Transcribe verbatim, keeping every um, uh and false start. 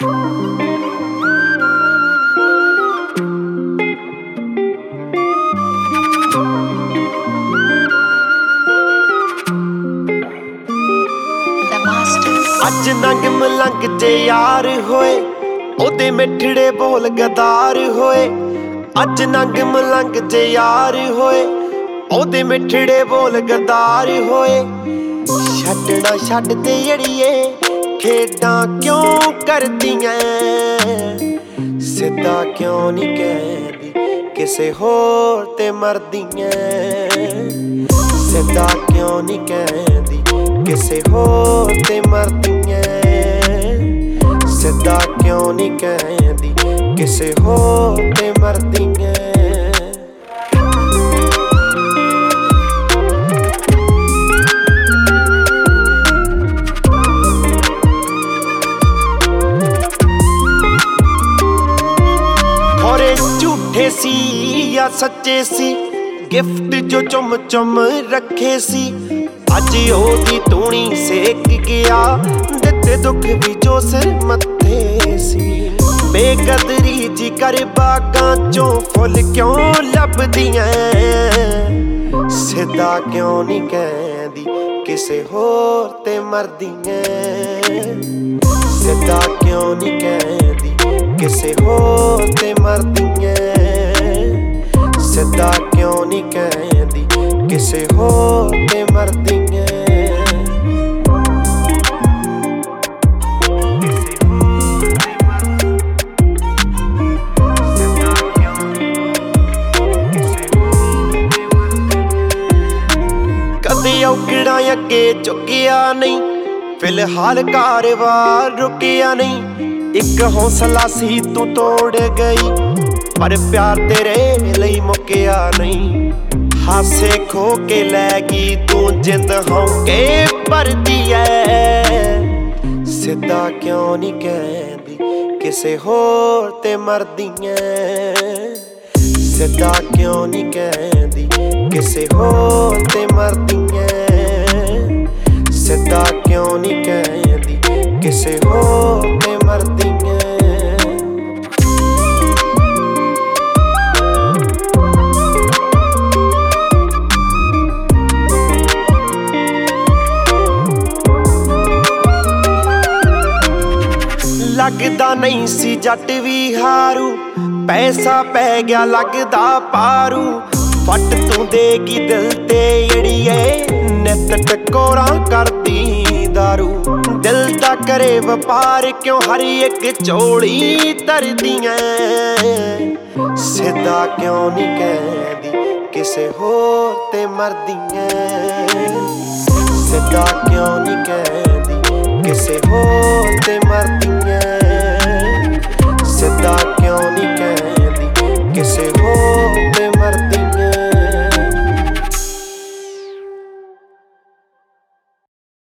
अज नंग मलंग च यार होए ओदे मिठड़े बोल गदार होए। अज नंग मलंग च यार होए ओदे मिठड़े बोल गदार होए। छड्डना छड्ड दे अड़िए खेडां क्यों करदियां, सिद्धा क्यों नहीं कहदी किसे होर ते मरदियां। सिद्धा क्यों नहीं कहदी किसे होर ते मरदियां। सिद्धा क्यों नहीं कहदी किसे होर ते मरदियां। खौरे झूठे सी या सच्चे सी गिफ्ट जो चुम चुम रखे सी। अज ओदी तूणी सेक गया दिते दुख भी जो सिर मत्थे सी। बेकदरी जी कर बागां चों फुल क्यों लभदियां, सिद्धा क्यों नहीं कहदी किसे होर ते मरदियां। सिद्धा क्यों नहीं कहदी किसे होर ते मरदियां। सिद्धा क्यों नहीं कहदी किसे होर ते मरदियां। कदे औकड़ा अगे झुकिया नहीं, फिलहाल कारवार रुकिया नहीं। एक हौसला सी तू तोड़ गई पर प्यार तेरे लई मुकिया नहीं। हासे खो के लैगी तू जिंद होके भरदी ऐ। सिद्धा क्यों नहीं कहदी किसे होर ते मरदियां। सिद्धा क्यों नहीं कहदी किसे होर ते मरदियां। सिद्धा क्यों नहीं कहदी किसे होर ते मरदियां। लगदा नहीं सी जट भी हारू, पैसा पै गया लगदा पारू। फट तू देगी दिल ते अड़िए नित टकोरा करदी दारू। दिल दा करे वपार क्यों हर एक चोली तरदियां। सिद्धा क्यों नहीं कहदी किसे होर ते मरदियां। सिद्धा क्यों नहीं कहदी किसे होर ते मरदियां। सिद्धा क्यों नहीं कहदी किसे होर